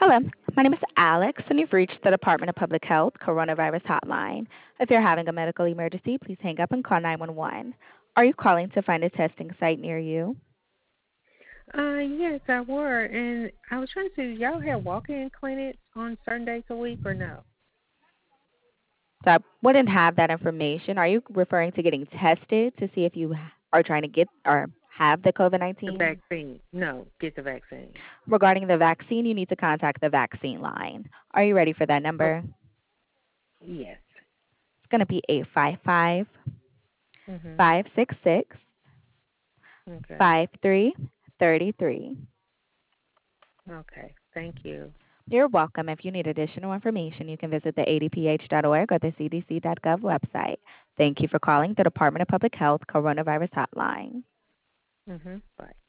Hello, my name is Alex, and you've reached the Department of Public Health Coronavirus Hotline. If you're having a medical emergency, please hang up and call 911. Are you calling to find a testing site near you? Yes, I were, and I was trying to see, y'all have walk-in clinics on certain days a week or no? So I wouldn't have that information. Are you referring to getting tested to see if you are trying to get or have the COVID The 19? vaccine. No, get the vaccine. Regarding the vaccine, you need to contact the vaccine line. Are you ready for that Oh, number? yes. It's going to be 855 Mhm. 566 Okay. 5333. Okay. Thank you. You're welcome. If you need additional information, you can visit the adph.org or the cdc.gov website. Thank you for calling the Department of Public Health Coronavirus Hotline. Mhm. Bye.